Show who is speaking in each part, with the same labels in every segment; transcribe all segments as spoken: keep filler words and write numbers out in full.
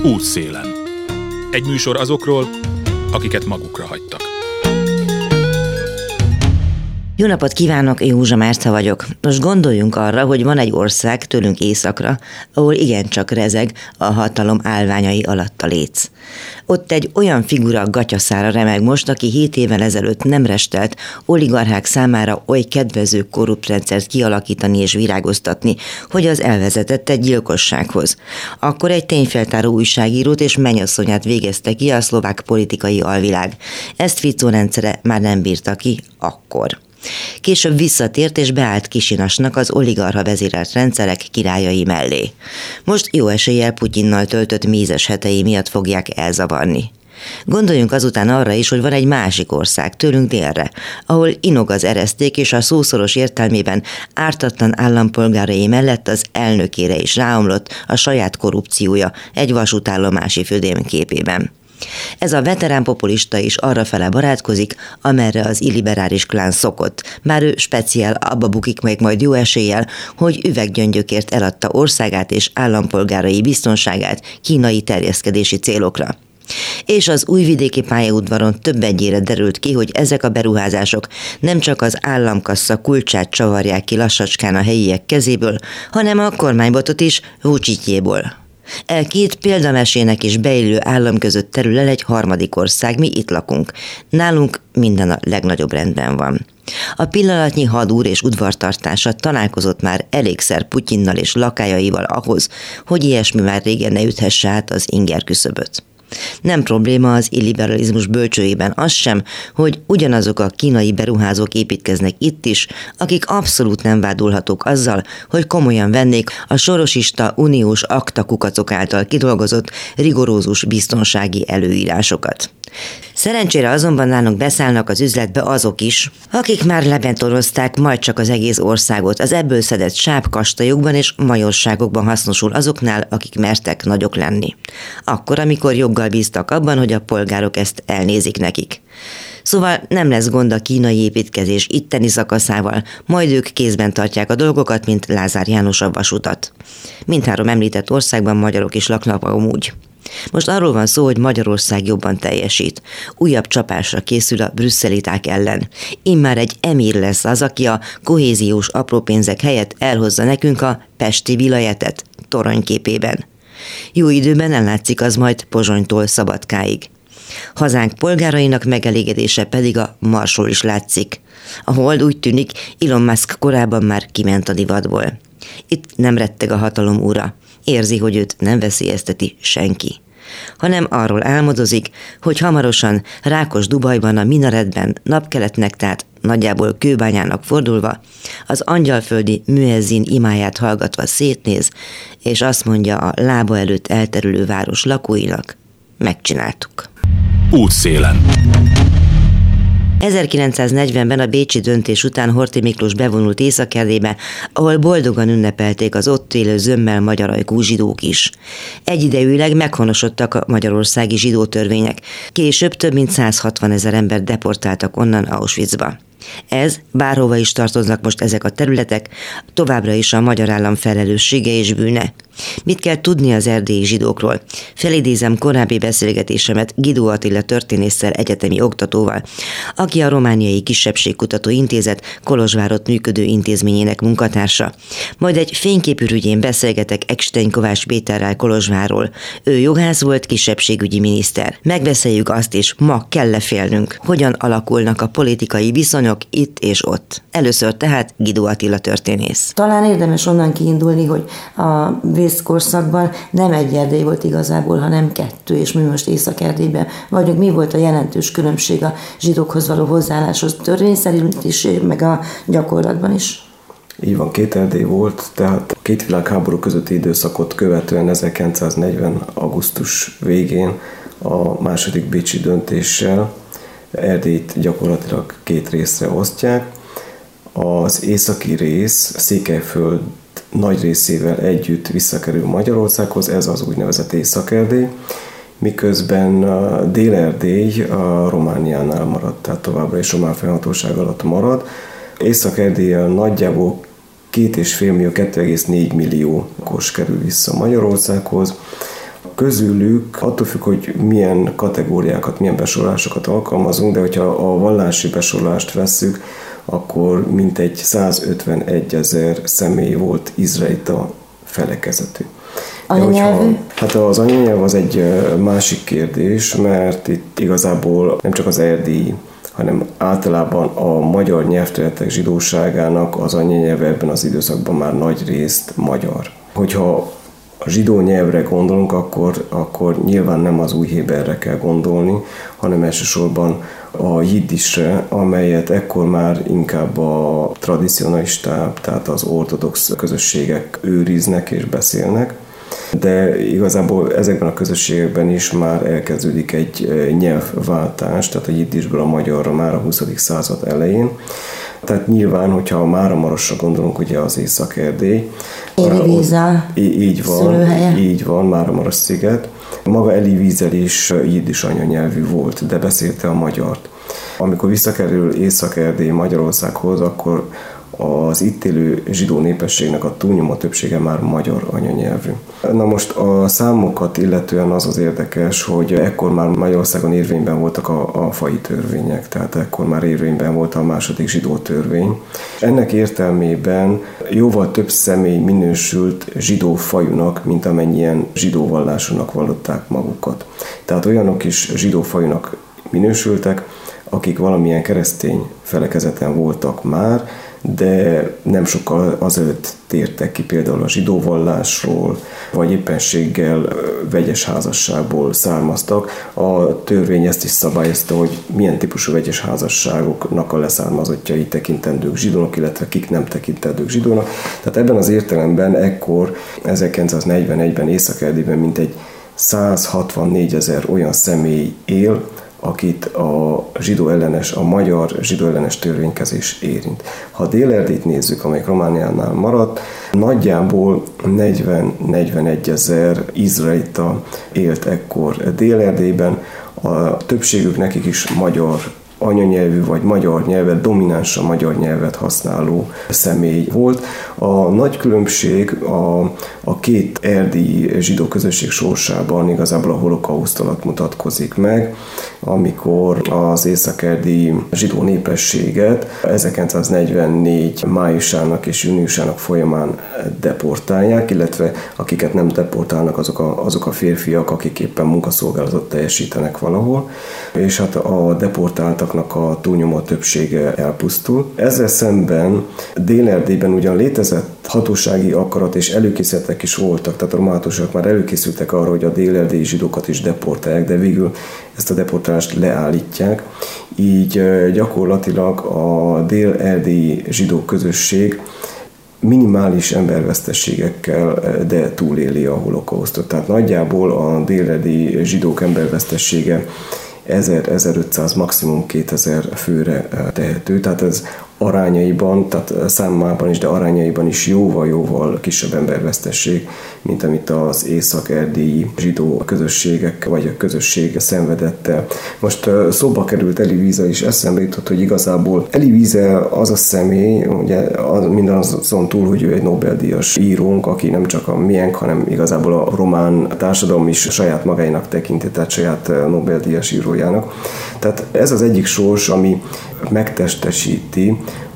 Speaker 1: Útszélen. Egy műsor azokról, akiket magukra hagytak.
Speaker 2: Jó napot kívánok, Józsa Márta vagyok. Most gondoljunk arra, hogy van egy ország tőlünk északra, ahol igencsak rezeg a hatalom állványai alatt a léc. Ott egy olyan figura gatyaszára remeg most, aki hét évvel ezelőtt nem restelt oligarchák számára oly kedvező korrupt rendszert kialakítani és virágoztatni, hogy az elvezetett egy gyilkossághoz. Akkor egy tényfeltáró újságírót és mennyasszonyát végezte ki a szlovák politikai alvilág. Ezt Fico rendszere már nem bírta ki akkor. Később visszatért és beállt Kisinasnak az oligarcha vezérelt rendszerek királyai mellé. Most jó eséllyel Putyinnal töltött mézes hetei miatt fogják elzavarni. Gondoljunk azután arra is, hogy van egy másik ország tőlünk délre, ahol inog az ereszték és a szószoros értelmében ártatlan állampolgárai mellett az elnökére is ráomlott a saját korrupciója egy vasútállomási födém képében. Ez a veterán populista is arrafele barátkozik, amerre az illiberális klán szokott, bár ő speciál abba bukik meg majd jó eséllyel, hogy üveggyöngyökért eladta országát és állampolgárai biztonságát kínai terjeszkedési célokra. És az újvidéki pályaudvaron több egyére derült ki, hogy ezek a beruházások nem csak az államkassa kulcsát csavarják ki lassacskán a helyiek kezéből, hanem a kormánybotot is Vučićéból. E két példamesének is beillő állam között terül el egy harmadik ország, mi itt lakunk. Nálunk minden a legnagyobb rendben van. A pillanatnyi hadúr és udvartartása találkozott már elégszer Putyinnal és lakájaival ahhoz, hogy ilyesmi már régen ne üthesse át az inger küszöböt. Nem probléma az illiberalizmus bölcsőjében az sem, hogy ugyanazok a kínai beruházók építkeznek itt is, akik abszolút nem vádolhatók azzal, hogy komolyan vennék a sorosista uniós aktakukacok által kidolgozott rigorózus biztonsági előírásokat. Szerencsére azonban nálunk beszállnak az üzletbe azok is, akik már lebentorozták majd csak az egész országot, az ebből szedett sápkastályokban és majorságokban hasznosul azoknál, akik mertek nagyok lenni. Akkor, amikor joggal bíztak abban, hogy a polgárok ezt elnézik nekik. Szóval nem lesz gond a kínai építkezés itteni szakaszával, majd ők kézben tartják a dolgokat, mint Lázár János a vasutat. Mindhárom említett országban magyarok is laknak amúgy. Most arról van szó, hogy Magyarország jobban teljesít. Újabb csapásra készül a brüsszeliták ellen. Immár egy emír lesz az, aki a kohéziós apró pénzek helyett elhozza nekünk a pesti vilajetet toronyképében. Jó időben ellátszik az majd Pozsonytól Szabadkáig. Hazánk polgárainak megelégedése pedig a Marsról is látszik. A hold úgy tűnik, Elon Musk korábban már kiment a divatból. Itt nem retteg a hatalom ura. Érzi, hogy őt nem veszélyezteti senki. Hanem arról álmodozik, hogy hamarosan Rákos-Dubajban a minaretben napkeletnek, tehát nagyjából kőbányának fordulva, az angyalföldi müezzin imáját hallgatva szétnéz, és azt mondja a lába előtt elterülő város lakóinak: megcsináltuk.
Speaker 1: Útszélen.
Speaker 2: ezerkilencszáznegyvenben a bécsi döntés után Horthy Miklós bevonult Észak-Erdélybe, ahol boldogan ünnepelték az ott élő zömmel magyar ajkú zsidók is. Egyidejűleg meghonosodtak a magyarországi zsidó törvények. Később több mint száz hatvan ezer ember deportáltak onnan Auschwitzba. Ez, bárhova is tartoznak most ezek a területek, továbbra is a magyar állam felelőssége és bűne. Mit kell tudni az erdélyi zsidókról? Felidézem korábbi beszélgetésemet Guido Attila történésszel, egyetemi oktatóval, aki a Romániai Kisebbségkutató Intézet Kolozsvárott működő intézményének munkatársa. Majd egy fényképürügyén beszélgetek Eckstein Kovács Péterrel Kolozsvárról. Ő jogász volt, kisebbségügyi miniszter. Megbeszéljük azt is, ma kell-e félnünk, hogyan alakulnak a politikai viszonyok itt és ott. Először tehát Guido Attila történész.
Speaker 3: Talán érdemes onnan kiindulni, hogy a vészkorszakban nem egy Erdély volt igazából, hanem kettő, és mi most Észak-Erdélyben vagyunk. Mi volt a jelentős különbség a zsidókhoz való hozzáálláshoz törvény szerint is, meg a gyakorlatban is?
Speaker 4: Így van, két Erdély volt, tehát a két világháború közötti időszakot követően ezerkilencszáznegyven. augusztus végén a második bécsi döntéssel Erdélyt gyakorlatilag két részre osztják. Az északi rész Székelyföld nagy részével együtt visszakerül Magyarországhoz, ez az úgynevezett Észak-Erdély, miközben Dél-Erdély a Romániánál maradt, tehát továbbra is román fennhatóság alatt marad. Észak-Erdéllyel nagyjából két és fél millió, kettő egész négy millió lakos kerül vissza Magyarországhoz. A Közülük attól függ, hogy milyen kategóriákat, milyen besorolásokat alkalmazunk, de hogyha a vallási besorolást vesszük, akkor mintegy százötvenegy ezer személy volt izraelita felekezetű.
Speaker 3: Anyanyelvű?
Speaker 4: Hát az anyanyelv az egy másik kérdés, mert itt igazából nem csak az erdélyi, hanem általában a magyar nyelvterületek zsidóságának az anyanyelve ebben az időszakban már nagy részt magyar. Hogyha a zsidó nyelvre gondolunk, akkor, akkor nyilván nem az új héberre kell gondolni, hanem elsősorban a jiddisre, amelyet ekkor már inkább a tradicionalistább, tehát az ortodox közösségek őriznek és beszélnek. De igazából ezekben a közösségekben is már elkezdődik egy nyelvváltás, tehát a jiddisből a magyarra már a huszadik század elején. Tehát nyilván, hogyha a Máramarosra gondolunk, ugye az Észak-Erdély.
Speaker 3: Élivíza
Speaker 4: így van,
Speaker 3: szülőhelye.
Speaker 4: Így van, Máramaros sziget. Maga Elivízel is jiddis anyanyelvű volt, de beszélte a magyart. Amikor visszakerül Észak-Erdély Magyarországhoz, akkor az itt élő zsidó népességnek a túlnyomó többsége már magyar anyanyelvű. Na most a számokat illetően az az érdekes, hogy ekkor már Magyarországon érvényben voltak a, a faji törvények, tehát ekkor már érvényben volt a második zsidó törvény. Ennek értelmében jóval több személy minősült zsidó fajunak, mint amennyien zsidó vallásúnak vallották magukat. Tehát olyanok is zsidó fajunak minősültek, akik valamilyen keresztény felekezeten voltak már, de nem sokkal azelőtt tértek ki például a zsidó vallásról, vagy éppenséggel vegyes házasságból származtak. A törvény ezt is szabályozta, hogy milyen típusú vegyes házasságoknak a leszármazottjai tekintendők zsidónak, illetve kik nem tekintendők zsidónak. Tehát ebben az értelemben ekkor ezerkilencszáznegyvenegyben Észak-Erdélyben mintegy százhatvannégy ezer olyan személy él, akit a zsidó ellenes, a magyar zsidó ellenes törvénykezés érint. Ha Dél-Erdélyt nézzük, amelyik Romániánál maradt, nagyjából negyven-negyvenegy ezer izraelita élt ekkor Dél-Erdélyben, a többségük nekik is magyar anyanyelvű vagy magyar nyelvet, dominánsan magyar nyelvet használó személy volt. A nagy különbség a, a két erdélyi zsidó közösség sorsában igazából a holokauszt alatt mutatkozik meg, amikor az észak-erdélyi zsidó népességet ezerkilencszáznegyvennégy májusának és júniusának folyamán deportálják, illetve akiket nem deportálnak, azok a, azok a férfiak, akik éppen munkaszolgálatot teljesítenek valahol, és hát a deportáltak a túlnyomó többsége elpusztul. Ezzel szemben Dél-Erdélyben ugyan létezett hatósági akarat és előkészületek is voltak, tehát a román hatóságok már előkészültek arra, hogy a dél-erdélyi zsidókat is deportálják, de végül ezt a deportálást leállítják. Így gyakorlatilag a dél-erdélyi zsidó közösség minimális emberveszteségekkel, de túléli a holokausztot. Tehát nagyjából a dél-erdélyi zsidók embervesztesége ezer-ezerötszáz, maximum kétezer főre tehető, tehát ez arányaiban, tehát számában is, de arányaiban is jóval-jóval kisebb embervesztesség, mint amit az észak-erdélyi zsidó közösségek vagy a közösség szenvedett el. Most szóba került Elivízel is, eszembe jutott, hogy igazából Elivízel az a személy, ugye minden azon túl, hogy ő egy Nobel-díjas írónk, aki nem csak a miénk, hanem igazából a román társadalom is saját magáinak tekinti, tehát saját Nobel-díjas írójának. Tehát ez az egyik sors, ami megtestesíti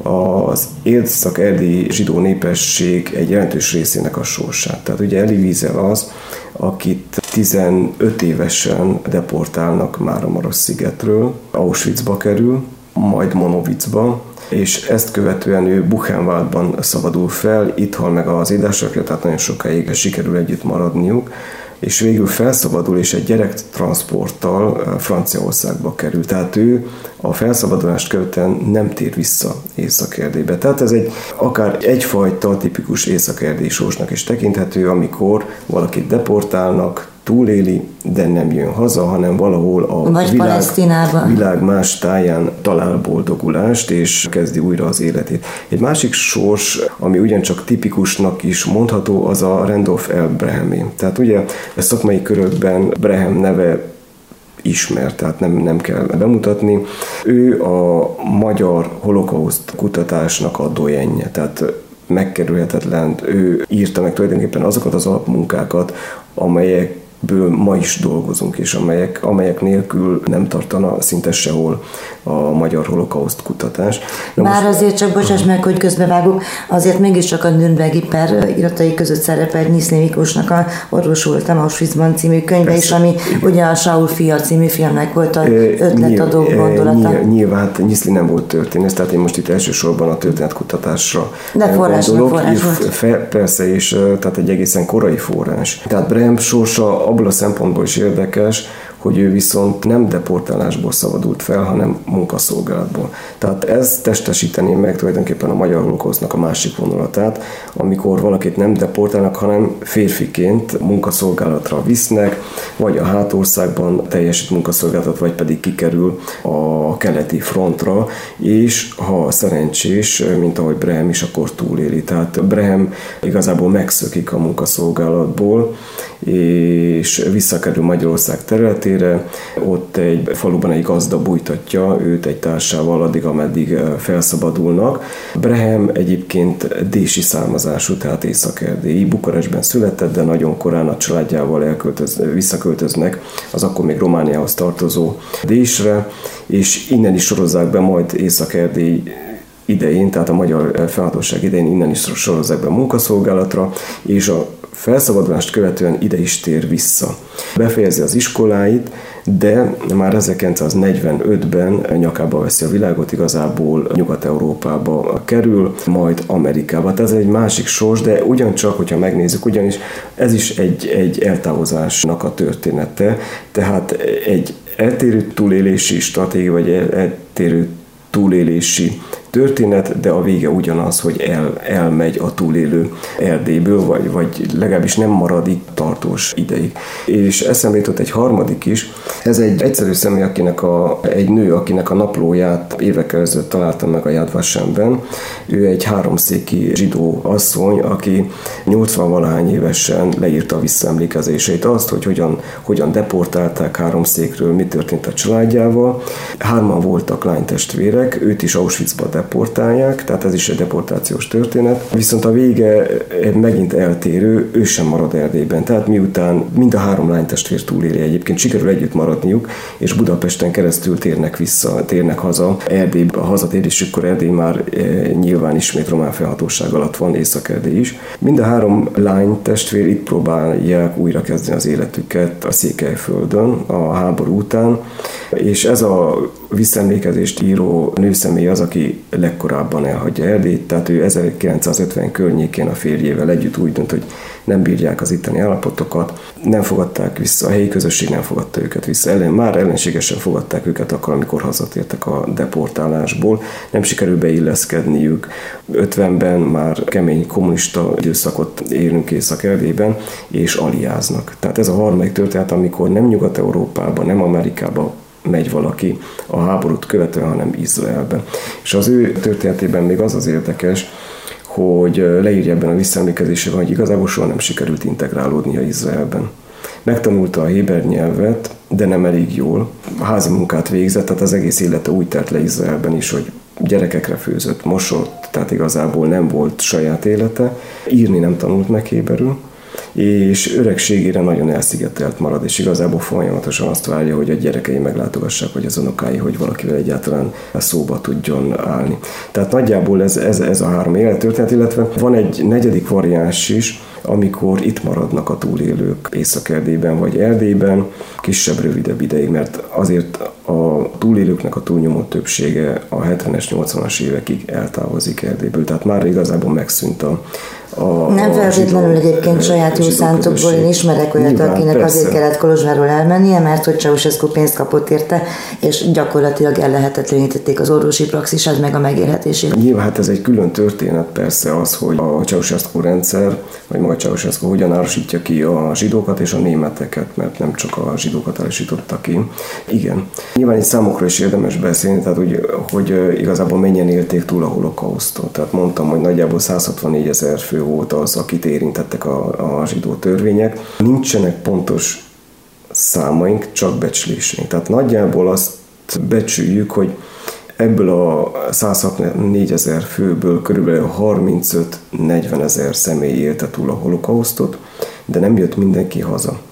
Speaker 4: az észak-erdélyi zsidó népesség egy jelentős részének a sorsát. Tehát ugye Elivízel az, akit tizenöt évesen deportálnak Máramaros szigetről, Auschwitzba kerül, majd Monowicba, és ezt követően ő Buchenwaldban szabadul fel, itt hal meg az édesapja, tehát nagyon sokáig sikerül együtt maradniuk, és végül felszabadul, és egy gyerektranszporttal Franciaországba kerül. Tehát ő a felszabadulást követően nem tér vissza Észak-Erdélybe. Tehát ez egy akár egyfajta tipikus észak-erdélyi sorsnak is tekinthető, amikor valakit deportálnak, túléli, de nem jön haza, hanem valahol a világ, világ más táján talál boldogulást, és kezdi újra az életét. Egy másik sors, ami ugyancsak tipikusnak is mondható, az a Randolph L. Brehamé. Tehát ugye a szakmai körökben Breham neve ismert, tehát nem, nem kell bemutatni. Ő a magyar holokauszt kutatásnak a dojenje, tehát megkerülhetetlen. Ő írta meg tulajdonképpen azokat az alapmunkákat, amelyek ből ma is dolgozunk, és amelyek, amelyek nélkül nem tartana szinte sehol a magyar holokauszt kutatás.
Speaker 3: Na Bár most... azért csak, bocsáss meg, hogy közbevágok, azért mégiscsak a Nürnbergi per iratai között szerepel Nyiszné Miklósnak a Orvos voltam Auschwitzban című könyve is, ami ugye a Saul fia című filmnek volt az ötletadó gondolata.
Speaker 4: Nyilván, hát Nyiszli nem volt történész, tehát én most itt elsősorban a történetkutatásra
Speaker 3: De forrás,
Speaker 4: gondolok.
Speaker 3: forrás volt.
Speaker 4: Persze, és tehát egy egészen korai forrás. Tehát Brehm sorsa abból a szempontból is érdekes, hogy ő viszont nem deportálásból szabadult fel, hanem munkaszolgálatból. Tehát ez testesítené meg tulajdonképpen a magyar holokausztnak a másik vonulatát, amikor valakit nem deportálnak, hanem férfiként munkaszolgálatra visznek, vagy a hátországban teljesít munkaszolgálatot, vagy pedig kikerül a keleti frontra, és ha szerencsés, mint ahogy Brehm is, akkor túléli. Tehát Brehm igazából megszökik a munkaszolgálatból, és visszakerül Magyarország területére, ott egy faluban egy gazda bújtatja őt egy társával addig, ameddig felszabadulnak. Brehm egyébként dési származású, tehát észak-erdélyi, Bukarestben született, de nagyon korán a családjával elköltöz, visszaköltöznek az akkor még Romániához tartozó Désre, és innen is sorozzák be majd Észak-Erdély idején, tehát a magyar felhatóság idején innen is sorozzák be munkaszolgálatra, és a felszabadulást követően ide is tér vissza. Befejezi az iskoláit, de már ezerkilencszáznegyvenötben nyakába veszi a világot, igazából Nyugat-Európába kerül, majd Amerikába. Tehát ez egy másik sors, de ugyancsak, hogyha megnézzük, ugyanis ez is egy, egy eltávozásnak a története, tehát egy eltérő túlélési stratégia, vagy eltérő túlélési történet, de a vége ugyanaz, hogy el, elmegy a túlélő Erdélyből, vagy, vagy legalábbis nem marad itt tartós ideig. És eszembe jutott egy harmadik is, ez egy egyszerű személy, akinek a, egy nő, akinek a naplóját évekkel ezelőtt találtam meg a Yad Vashemben. Ő egy háromszéki zsidó asszony, aki nyolcvan-valahány évesen leírta a visszaemlékezéseit, azt, hogy hogyan, hogyan deportálták háromszékről, mi történt a családjával. Hárman voltak lánytestvérek, őt is Auschwitzba deportálják, tehát ez is egy deportációs történet. Viszont a vége megint eltérő, ő sem marad Erdélyben. Tehát miután mind a három lánytestvér túléli, egyébként sikerül együtt maradniuk, és Budapesten keresztül térnek vissza, térnek haza. Erdélybe, a hazatérésükkor Erdély már e, nyilván ismét román felhatóság alatt van, Észak-Erdély is. Mind a három lánytestvér itt próbálják újra kezdeni az életüket a Székelyföldön a háború után, és ez a visszaemlékezést író nőszemély az, aki legkorábban elhagyja Erdélyt, tehát ő ezerkilencszázötven környékén a férjével együtt úgy dönt, hogy nem bírják az itteni állapotokat, nem fogadták vissza, a helyi közösség nem fogadta őket vissza, ellen, már ellenségesen fogadták őket akkor, amikor hazatértek a deportálásból, nem sikerül beilleszkedniük. ötvenben már kemény kommunista időszakot élünk Észak-Erdélyben, és aliáznak. Tehát ez a harmadik történet, amikor nem Nyugat-Európában, nem Amerikában megy valaki a háborút követően, hanem Izraelben. És az ő történetében még az az érdekes, hogy leírja ebben a visszaemlékezésében, hogy igazából soha nem sikerült integrálódnia Izraelben. Megtanulta a héber nyelvet, de nem elég jól. A házi munkát végzett, tehát az egész élete úgy telt le Izraelben is, hogy gyerekekre főzött, mosott, tehát igazából nem volt saját élete. Írni nem tanult meg héberül, és öregségére nagyon elszigetelt marad, és igazából folyamatosan azt várja, hogy a gyerekei meglátogassák, vagy az unokái, hogy valakivel egyáltalán szóba tudjon állni. Tehát nagyjából ez, ez, ez a három élettörténet, illetve van egy negyedik variáns is, amikor itt maradnak a túlélők Észak-Erdélyben vagy Erdélyben, kisebb, rövidebb ideig, mert azért a túlélőknek a túlnyomó többsége a hetvenes, nyolcvanas évekig eltávozik Erdélyből, tehát már igazából megszűnt a A,
Speaker 3: nem feltétlenül egyébként saját jó szántokból, én ismerek olyat, nyilván, akinek persze. Azért kellett Kolozsvárról elmennie, mert hogy Ceausescu pénzt kapott érte, és gyakorlatilag ellehetetlenítették az orvosi praxisát, meg a megélhetését.
Speaker 4: Nyilván hát ez egy külön történet persze az, hogy a Ceausescu rendszer, vagy maga Ceausescu hogyan árusítja ki a zsidókat és a németeket, mert nem csak a zsidókat árusította ki. Igen. Nyilván egy számokra is érdemes beszélni, tehát hogy, hogy igazából mennyien élték túl a holokausztot. Tehát mondtam, hogy nagyjából száz hatvannégyezer fő volt az, akit érintettek a, a zsidó törvények. Nincsenek pontos számaink, csak becsléseink. Tehát nagyjából azt becsüljük, hogy ebből a száz hatvannégyezer főből körülbelül harmincöt-negyvenezer személy élte túl a holokausztot, de nem jött mindenki haza.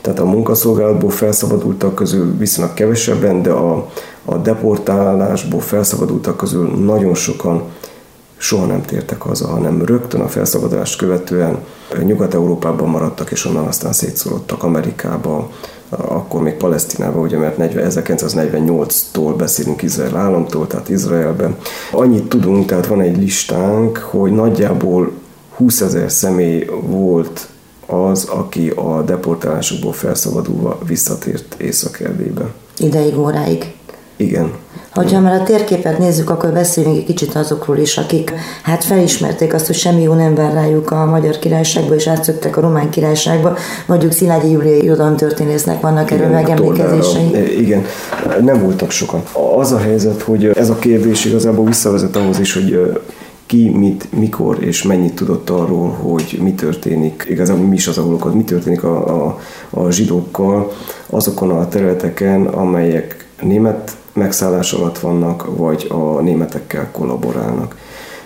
Speaker 4: Tehát a munkaszolgálatból felszabadultak közül viszonylag kevesebben, de a, a deportálásból felszabadultak közül nagyon sokan soha nem tértek haza, hanem rögtön a felszabadulást követően Nyugat-Európában maradtak, és onnan aztán szétszórodtak Amerikába, akkor még Palesztinába, ugye, mert ezerkilencszáznegyvennyolctól beszélünk Izrael államtól, tehát Izraelben. Annyit tudunk, tehát van egy listánk, hogy nagyjából húszezer személy volt az, aki a deportálásokból felszabadulva visszatért Észak-Erdélybe.
Speaker 3: Ideig, óráig.
Speaker 4: Igen.
Speaker 3: Hogyha már a térképet nézzük, akkor beszéljünk egy kicsit azokról is, akik hát felismerték azt, hogy semmi jó nem vár rájuk a Magyar Királyságba, és átszöktek a Román Királyságba. Mondjuk Szilágyi Júlia irodalomtörténésznek vannak erről megemlékezései.
Speaker 4: Igen, nem voltak sokan. Az a helyzet, hogy ez a kérdés igazából visszavezet ahhoz is, hogy ki, mit, mikor és mennyit tudott arról, hogy mi történik, igazából mi is az a holokausztus, mi történik a, a, a zsidókkal azokon a területeken, amelyek német megszállás alatt vannak, vagy a németekkel kollaborálnak.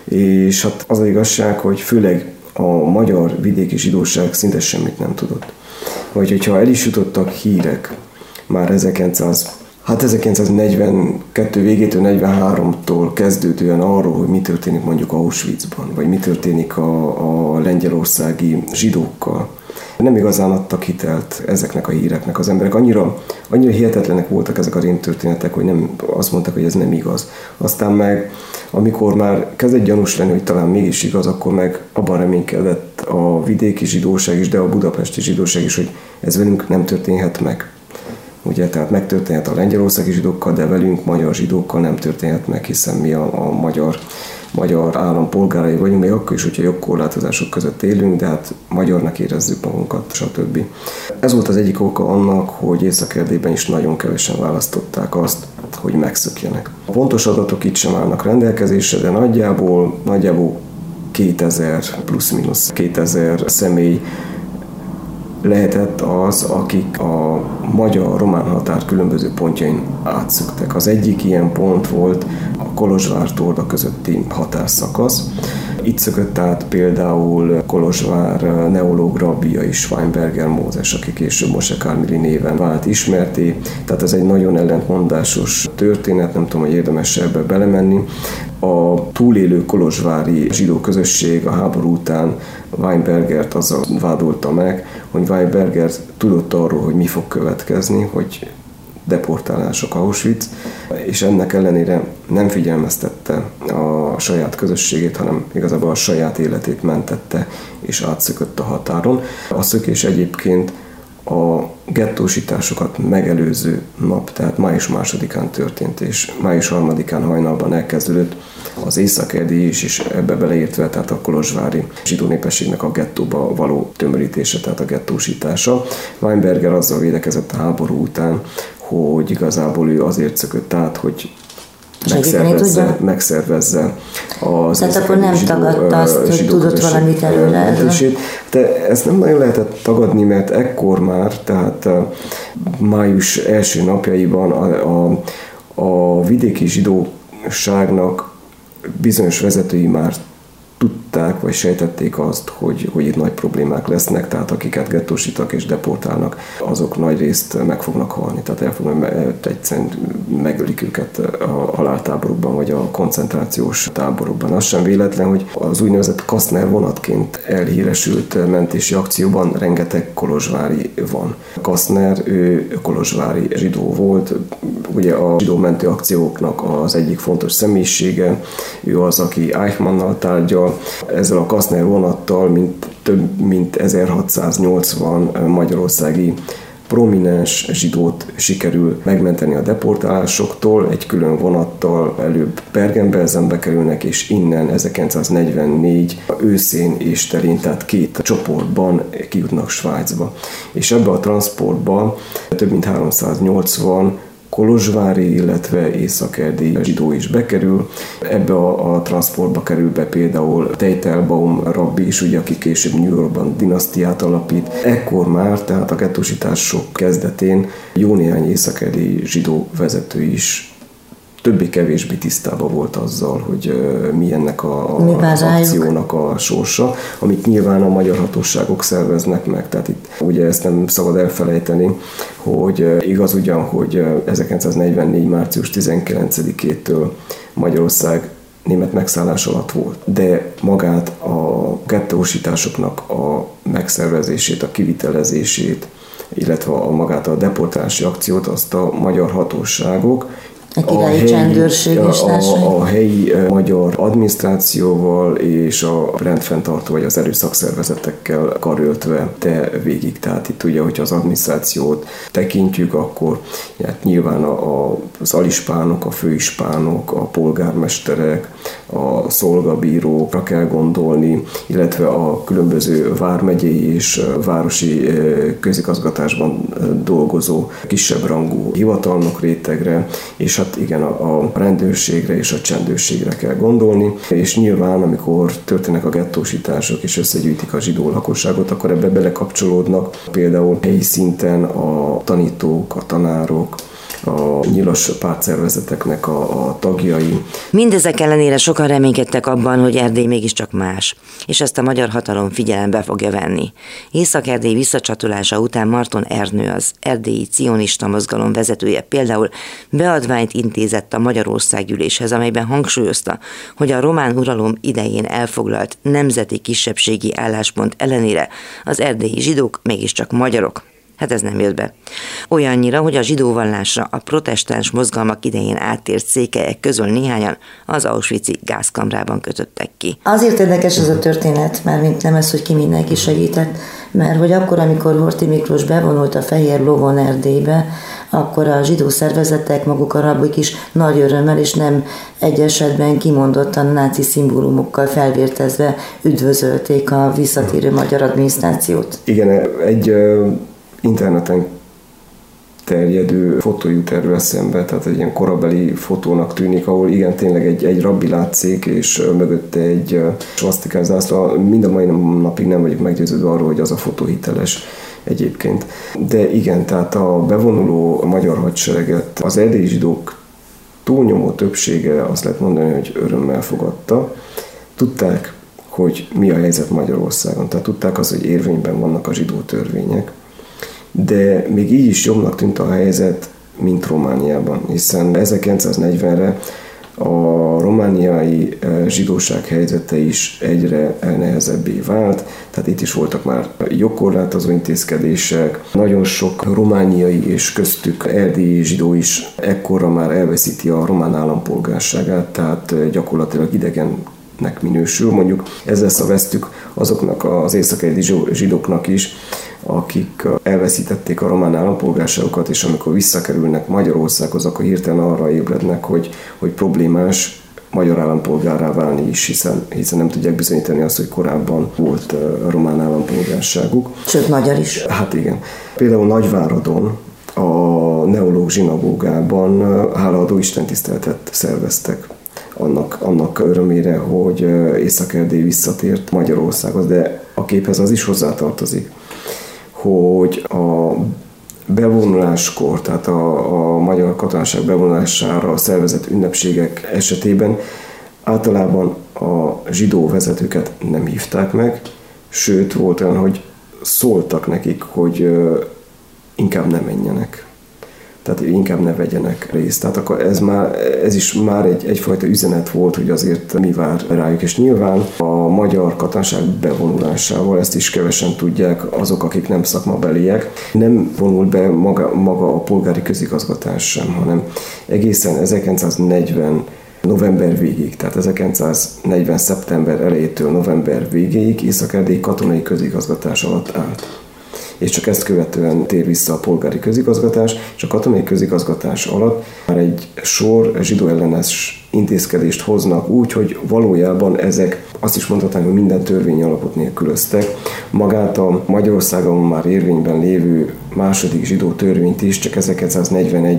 Speaker 4: És hát az az igazság, hogy főleg a magyar vidéki zsidóság szinte semmit nem tudott. Vagy hogyha el is jutottak hírek már ezerkilencszáz, hát ezerkilencszáznegyvenkettő végétől negyvenháromtól kezdődően arról, hogy mi történik mondjuk Auschwitzban, vagy mi történik a, a lengyelországi zsidókkal. Nem igazán adtak hitelt ezeknek a híreknek az emberek. Annyira, annyira hihetetlenek voltak ezek a rémtörténetek, hogy nem, azt mondták, hogy ez nem igaz. Aztán meg, amikor már kezdett gyanús lenni, hogy talán mégis igaz, akkor meg abban reménykedett a vidéki zsidóság is, de a budapesti zsidóság is, hogy ez velünk nem történhet meg. Ugye, tehát megtörténhet a lengyelországi zsidókkal, de velünk, magyar zsidókkal nem történhet meg, hiszen mi a, a magyar, magyar állampolgárai vagyunk, még akkor is, hogyha jogkorlátozások között élünk, de hát magyarnak érezzük magunkat, stb. Ez volt az egyik oka annak, hogy Észak-Erdélyben is nagyon kevesen választották azt, hogy megszökjenek. A pontos adatok itt sem állnak rendelkezésre, de nagyjából, nagyjából kétezer, plusz-minusz kétezer személy lehetett az, akik a magyar-román határ különböző pontjain átszöktek. Az egyik ilyen pont volt a Kolozsvár-Torda közötti határszakasz. Itt szökött át például Kolozsvár neológ rabbija és Weinberger Mózes, aki később Moshe Carmeli néven vált ismerté. Tehát ez egy nagyon ellentmondásos történet, nem tudom, hogy érdemes ebbe belemenni. A túlélő kolozsvári zsidó közösség a háború után Weinbergert azzal vádolta meg, hogy Weinberger tudott arról, hogy mi fog következni, hogy deportálások Auschwitz, és ennek ellenére nem figyelmeztette a saját közösségét, hanem igazából a saját életét mentette, és átszökött a határon. A szökés egyébként a gettósításokat megelőző nap, tehát május másodikán történt, és május harmadikán hajnalban elkezdődött az Észak-Erdélyi is, és ebbe beleértve, tehát a kolozsvári zsidó népességnek a gettóba való tömörítése, tehát a gettósítása. Weinberger azzal védekezett a háború után, hogy igazából ő azért szökött át, hogy megszervezze, megszervezze az
Speaker 3: Tehát akkor nem zsidó, tagadta azt, hogy tudott valamit előre.
Speaker 4: De ezt nem nagyon lehetett tagadni, mert ekkor már, tehát május első napjaiban a, a, a vidéki zsidóságnak bizonyos vezetői már tudták, vagy sejtették azt, hogy, hogy itt nagy problémák lesznek, tehát akiket gettósítak és deportálnak, azok nagy részt meg fognak halni. Tehát el fognak, egyszerűen megölik őket a haláltáborokban, vagy a koncentrációs táborokban. Az sem véletlen, hogy az úgynevezett Kastner vonatként elhíresült mentési akcióban rengeteg kolozsvári van. Kastner, ő kolozsvári zsidó volt, ugye a zsidó mentő akcióknak az egyik fontos személyisége, ő az, aki Eichmannnal tárgyal. Ezzel a Kastner vonattal mint, több mint ezerhatszáznyolcvan magyarországi prominens zsidót sikerül megmenteni a deportálásoktól, egy külön vonattal előbb Bergen-Belsenbe kerülnek, és innen ezerkilencszáznegyvennégy őszén és telén, tehát két csoportban kijutnak Svájcba. És ebbe a transportban több mint háromszáznyolcvan kolozsvári, illetve észak-erdélyi zsidó is bekerül. Ebbe a, a transportba kerül be például Teitelbaum rabbi is, ugye, aki később New Yorkban dinasztiát alapít. Ekkor már, tehát a gettósítások kezdetén jó néhány észak-erdélyi zsidó vezető is többé-kevésbé tisztában volt azzal, hogy mi ennek a,
Speaker 3: mi
Speaker 4: az akciónak a sorsa, amit nyilván a magyar hatóságok szerveznek meg. Tehát itt ugye ezt nem szabad elfelejteni, hogy igaz ugyan, hogy ezerkilencszáznegyvennégy. március tizenkilencedikétől Magyarország német megszállás alatt volt, de magát a gettósításoknak a megszervezését, a kivitelezését, illetve a magát a deportálási akciót azt a magyar hatóságok,
Speaker 3: a, a helyi csendőrség és társai.
Speaker 4: A, a helyi magyar adminisztrációval és a rendfenntartó vagy az erőszakszervezetekkel karöltve te végig. Tehát itt ugye, hogyha az adminisztrációt tekintjük, akkor hát nyilván a, a, az alispánok, a főispánok, a polgármesterek, a szolgabírókra kell gondolni, illetve a különböző vármegyei és városi közigazgatásban dolgozó kisebb rangú hivatalnok rétegre, és hát igen, a, a rendőrségre és a csendőrségre kell gondolni, és nyilván, amikor történnek a gettósítások és összegyűjtik a zsidó lakosságot, akkor ebbe belekapcsolódnak például helyi szinten a tanítók, a tanárok, a nyilas pártszervezeteknek a, a tagjai.
Speaker 2: Mindezek ellenére sokan reménykedtek abban, hogy Erdély mégiscsak más, és ezt a magyar hatalom figyelembe fogja venni. Észak-Erdély visszacsatolása után Marton Ernő, az erdélyi cionista mozgalom vezetője például beadványt intézett a Magyarországgyűléshez, amelyben hangsúlyozta, hogy a román uralom idején elfoglalt nemzeti kisebbségi álláspont ellenére az erdélyi zsidók mégiscsak magyarok. Hát ez nem jött be. Olyannyira, hogy a zsidó vallásra a protestáns mozgalmak idején áttért székelyek közül néhányan az auschwitzi gázkamrában kötöttek ki.
Speaker 3: Azért érdekes ez a történet, már mint nem ez, hogy ki mindenki segített, mert hogy akkor, amikor Horthy Miklós bevonult a Fehér Lovon Erdélybe, akkor a zsidó szervezetek, maguk a rabik is nagy örömmel és nem egy esetben kimondottan náci szimbólumokkal felvértezve üdvözölték a visszatérő magyar adminisztrációt.
Speaker 4: Igen, egy interneten terjedő fotó jut erről eszembe, tehát egy ilyen korabeli fotónak tűnik, ahol igen, tényleg egy, egy rabbi látszik, és mögötte egy svasztikás zászló. Mind a mai napig nem vagyok meggyőződve arról, hogy az a fotó hiteles egyébként. De igen, tehát a bevonuló magyar hadsereget az erdélyi zsidók túlnyomó többsége, azt lehet mondani, hogy örömmel fogadta. Tudták, hogy mi a helyzet Magyarországon, tehát tudták azt, hogy érvényben vannak a zsidó törvények, de még így is jobbnak tűnt a helyzet, mint Romániában, hiszen ezerkilencszáznegyvenre a romániai zsidóság helyzete is egyre nehezebbé vált, tehát itt is voltak már jogkorlátozó intézkedések, nagyon sok romániai és köztük erdélyi zsidó is ekkorra már elveszíti a román állampolgárságát, tehát gyakorlatilag idegennek minősül. Mondjuk ezzel szavesztük azoknak az észak-erdélyi zsidóknak is, akik elveszítették a román állampolgárságokat, és amikor visszakerülnek Magyarországhoz, akkor hirtelen arra ébrednek, hogy, hogy problémás magyar állampolgárrá válni is, hiszen, hiszen nem tudják bizonyítani azt, hogy korábban volt román állampolgárságuk.
Speaker 3: Sőt, magyar is.
Speaker 4: Hát igen. Például Nagyváradon a neológ zsinagógában hálaadó istentiszteletet szerveztek. Annak, annak örömére, hogy Észak-Erdély visszatért Magyarországhoz, de a képhez az is hozzátartozik, hogy a bevonuláskor, tehát a, a magyar katonaság bevonulására szervezett ünnepségek esetében általában a zsidó vezetőket nem hívták meg, sőt volt olyan, hogy szóltak nekik, hogy inkább ne menjenek. Tehát inkább ne vegyenek részt. Tehát akkor ez, már, ez is már egy, egyfajta üzenet volt, hogy azért mi vár rájuk. És nyilván a magyar katonaság bevonulásával, ezt is kevesen tudják azok, akik nem szakmabeliek, nem vonult be maga, maga a polgári közigazgatás sem, hanem egészen ezerkilencszáznegyven november végéig, tehát ezerkilencszáznegyven szeptember elejétől november végéig Észak-Erdély katonai közigazgatás alatt állt. És csak ezt követően tér vissza a polgári közigazgatás, és a katonai közigazgatás alatt már egy sor zsidó ellenes intézkedést hoznak úgy, hogy valójában ezek azt is mondhatnánk, hogy minden törvény alapot nélkülöztek. Magát a Magyarországon már érvényben lévő második zsidó törvényt is csak ezerkilencszáznegyvenegy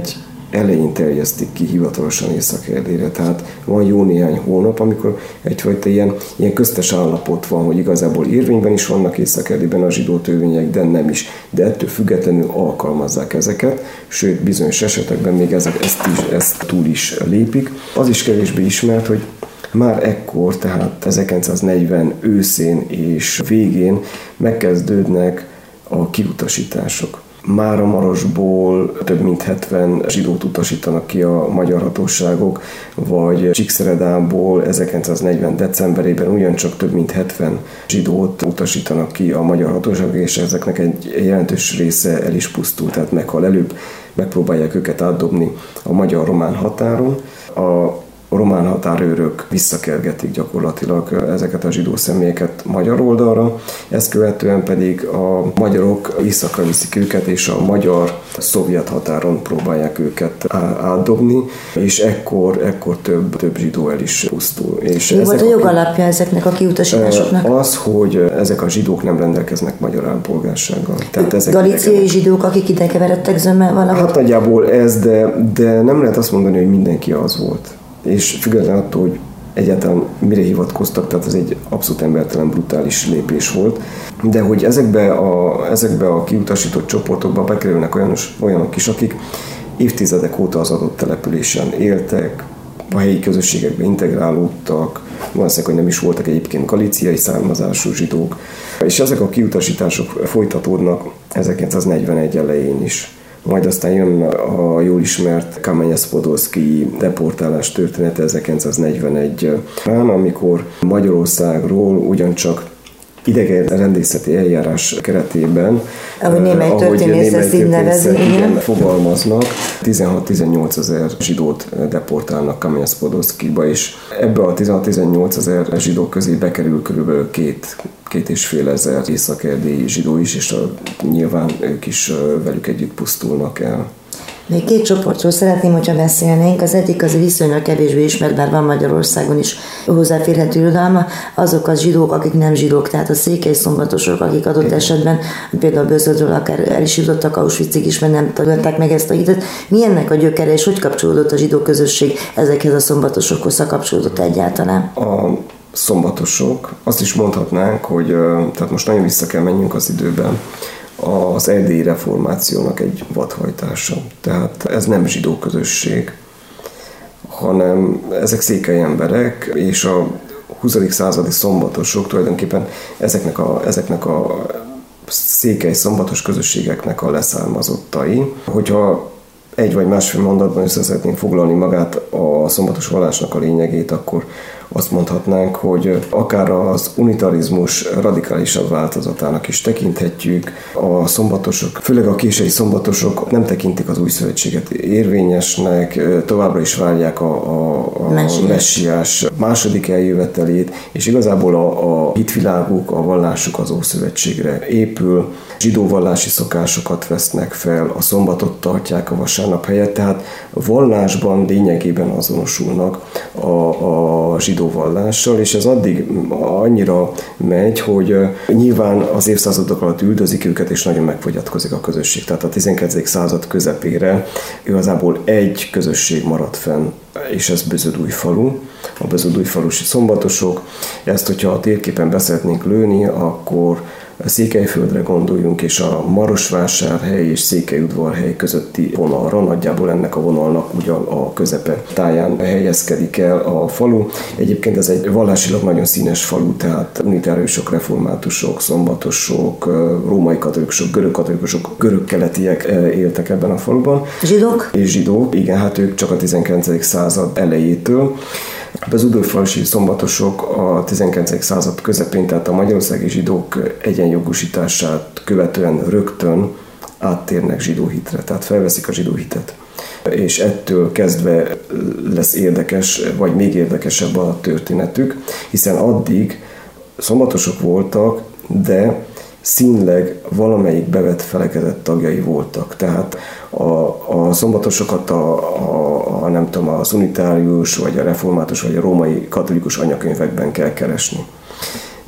Speaker 4: elején terjesztik ki hivatalosan Észak-Erdélyre. Tehát van jó néhány hónap, amikor egyfajta ilyen, ilyen köztes állapot van, hogy igazából érvényben is vannak Észak-Erdélyben a zsidó törvények, de nem is. De ettől függetlenül alkalmazzák ezeket, sőt bizonyos esetekben még ezek, ezt, is, ezt túl is lépik. Az is kevésbé ismert, hogy már ekkor, tehát ezerkilencszáznegyven őszén és végén megkezdődnek a kiutasítások. Máramarosból több mint hetven zsidót utasítanak ki a magyar hatóságok, vagy Csíkszeredából ezerkilencszáznegyven decemberében ugyancsak több mint hetven zsidót utasítanak ki a magyar hatóságok, és ezeknek egy jelentős része el is pusztul, tehát meghal előbb, megpróbálják őket átdobni a magyar-román határon. A A román határőrök visszakergetik gyakorlatilag ezeket a zsidó személyeket magyar oldalra, ezt követően pedig a magyarok északra viszik őket, és a magyar-szovjet határon próbálják őket átdobni, és ekkor, ekkor több, több zsidó el is pusztul. És
Speaker 3: mi volt a jogalapja ezeknek a kiutasításoknak?
Speaker 4: Az, hogy ezek a zsidók nem rendelkeznek magyar állampolgársággal.
Speaker 3: Galíciai zsidók, akik ide keveredtek zömmel valahogy?
Speaker 4: Hát nagyjából ez, de, de nem lehet azt mondani, hogy mindenki az volt. És függetlenül attól, hogy egyáltalán mire hivatkoztak, tehát ez egy abszolút embertelen, brutális lépés volt. De hogy ezekbe a, ezekbe a kiutasított csoportokba bekerülnek olyanos, olyanok is, akik évtizedek óta az adott településen éltek, a helyi közösségekbe integrálódtak, valószínűleg, hogy nem is voltak egyébként galíciai származású zsidók, és ezek a kiutasítások folytatódnak ezerkilencszáznegyvenegy elején is. Majd aztán jön a jól ismert Kameniec-Podolszkij deportálás története ezerkilencszáznegyvenegyben, amikor Magyarországról ugyancsak idegen rendészeti eljárás keretében,
Speaker 3: ahogy némely történész ezt így nevezi,
Speaker 4: igen, fogalmaznak, tizenhat-tizennyolc ezer zsidót deportálnak Kameniec-Podolszkijba, és ebbe a tizenhat-tizennyolc ezer zsidó közé bekerül körülbelül két két és fél ezer észak-erdélyi zsidó is, és a, nyilván ők is velük együtt pusztulnak el.
Speaker 3: Még két csoportról szeretném, hogyha beszélnénk. Az egyik az viszonylag kevésbé ismert, bár van Magyarországon is hozzáférhető irodalma, azok a zsidók, akik nem zsidók, tehát a székely szombatosok, akik adott Igen. esetben, például Bözöldről akár el is jutottak Auschwitzig is, mert nem tanulták meg ezt a hitet. Mi ennek a gyökere, és hogy kapcsolódott a zsidó közösség ezekhez a szombatosokhoz, kapcsolódott egyáltalán?
Speaker 4: A szombatosok, azt is mondhatnánk, hogy tehát most nagyon vissza kell menjünk az időben, az erdélyi reformációnak egy vadhajtása. Tehát ez nem zsidó közösség, hanem ezek székely emberek, és a huszadik századi szombatosok tulajdonképpen ezeknek a, ezeknek a székely szombatos közösségeknek a leszármazottai. Hogyha egy vagy másfél mondatban össze szeretnénk foglalni magát a szombatos vallásnak a lényegét, akkor azt mondhatnánk, hogy akár az unitarizmus radikálisabb változatának is tekinthetjük. A szombatosok, főleg a késői szombatosok nem tekintik az új szövetséget érvényesnek, továbbra is várják a, a, a messiás második eljövetelét, és igazából a, a hitviláguk, a vallásuk az Ószövetségre épül, zsidó vallási szokásokat vesznek fel, a szombatot tartják a vasárnap helyett, tehát vallásban lényegében azonosulnak a, a zsidó vallással, és ez addig annyira megy, hogy nyilván az évszázadok alatt üldözik őket, és nagyon megfogyatkozik a közösség. Tehát a tizenkilencedik század közepére igazából egy közösség maradt fenn, és ez Bözödújfalu, a Bözödújfalusi szombatosok. Ezt, hogyha a térképen beszeretnénk lőni, akkor Székelyföldre gondoljunk, és a Marosvásárhely és Székelyudvarhely közötti vonalra, nagyjából ennek a vonalnak ugye a közepe táján helyezkedik el a falu. Egyébként ez egy vallásilag nagyon színes falu, tehát unitáriusok, reformátusok, szombatosok, római katolikusok, görög katolikusok, görög-keletiek éltek ebben a faluban.
Speaker 3: Zsidók?
Speaker 4: És zsidók, igen, hát ők csak a tizenkilencedik század elejétől. Az udvarfalusi szombatosok a tizenkilencedik század közepén, tehát a magyarországi zsidók egyenjogosítását követően rögtön áttérnek zsidó hitre, tehát felveszik a zsidó hitet. És ettől kezdve lesz érdekes, vagy még érdekesebb a történetük, hiszen addig szombatosok voltak, de színleg valamelyik bevett felekezet tagjai voltak. Tehát a, a szombatosokat a, a, a, nem tudom, az unitárius, vagy a református, vagy a római katolikus anyakönyvekben kell keresni.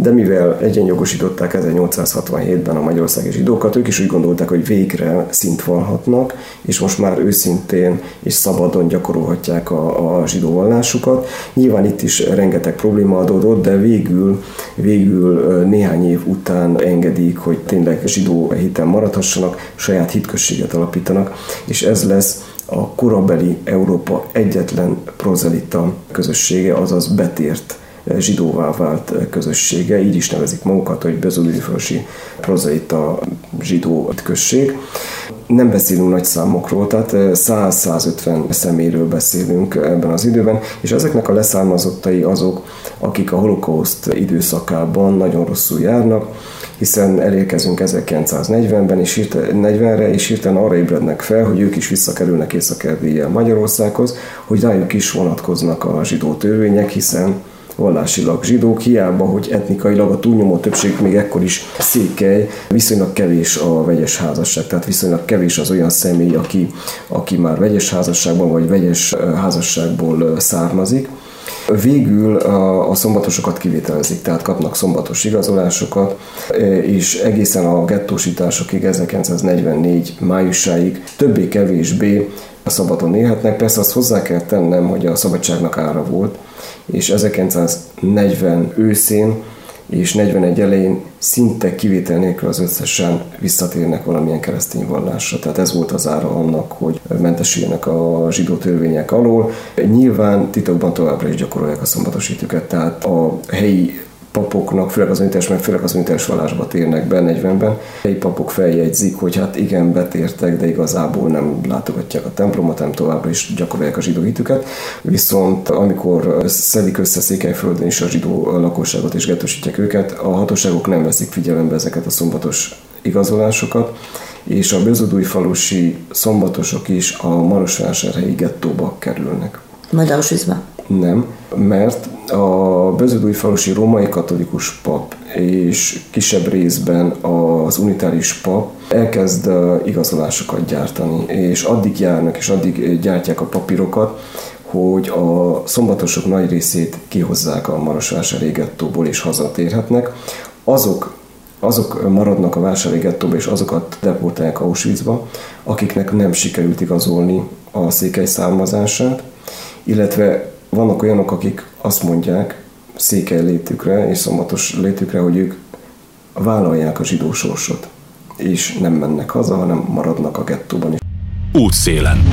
Speaker 4: de mivel egyenjogosították ezernyolcszázhatvanhétben a magyarországi zsidókat, ők is úgy gondolták, hogy végre szint vallhatnak, és most már őszintén és szabadon gyakorolhatják a, a zsidó vallásukat. Nyilván itt is rengeteg probléma adódott, de végül, végül néhány év után engedik, hogy tényleg zsidó hiten maradhassanak, saját hitközséget alapítanak, és ez lesz a korabeli Európa egyetlen prozelita közössége, azaz betért zsidóvá vált közössége, így is nevezik magukat, hogy Bezudújfalusi prozelita zsidó község. Nem beszélünk nagy számokról, tehát száz-százötven személyről beszélünk ebben az időben, és ezeknek a leszármazottai azok, akik a holokauszt időszakában nagyon rosszul járnak, hiszen elérkezünk ezerkilencszáznegyvenben és hirtelen, negyvenre, és hirtelen arra ébrednek fel, hogy ők is visszakerülnek Észak-Erdéllyel Magyarországhoz, hogy rájuk is vonatkoznak a zsidó törvények, hiszen vallásilag zsidók, hiába, hogy etnikailag a túlnyomó többség még ekkor is székely, viszonylag kevés a vegyes házasság, tehát viszonylag kevés az olyan személy, aki, aki már vegyes házasságban vagy vegyes házasságból származik. Végül a, a szombatosokat kivételezik, tehát kapnak szombatos igazolásokat, és egészen a gettósításokig, ezerkilencszáznegyvennégy májusáig többé-kevésbé szabadon élhetnek. Persze azt hozzá kell tennem, hogy a szabadságnak ára volt, és ezerkilencszáznegyven őszén és negyvenegy elején szinte kivétel nélkül az összesen visszatérnek valamilyen keresztény vallásra. Tehát ez volt az ára annak, hogy mentesüljenek a zsidó törvények alól. Nyilván titokban továbbra is gyakorolják a szombatos hitüket, tehát a helyi papoknak, főleg az unitárs, mert főleg az unitárs vallásba térnek be negyvenben. Helyi papok feljegyzik, hogy hát igen, betértek, de igazából nem látogatják a templomot, nem továbbra is gyakorolják a zsidó hitüket. Viszont amikor szedik össze Székelyföldön is a zsidó lakosságot és gettósítják őket, a hatóságok nem veszik figyelembe ezeket a szombatos igazolásokat, és a Bezudújfalusi szombatosok is a marosvásárhelyi gettóba kerülnek.
Speaker 3: Majd Auschwitzba?
Speaker 4: Nem, mert a Bezudújfalusi római katolikus pap és kisebb részben az unitáris pap elkezd igazolásokat gyártani, és addig járnak, és addig gyártják a papírokat, hogy a szombatosok nagy részét kihozzák a marosvásárhelyi gettóból és hazatérhetnek. Azok azok maradnak a vásári gettóba, és azokat deportálják Auschwitzba, akiknek nem sikerült igazolni a székely származását, illetve vannak olyanok, akik azt mondják székely létükre és szombatos létükre, hogy ők vállalják a zsidó sorsot, és nem mennek haza, hanem maradnak a gettóban is.
Speaker 1: Útszélen.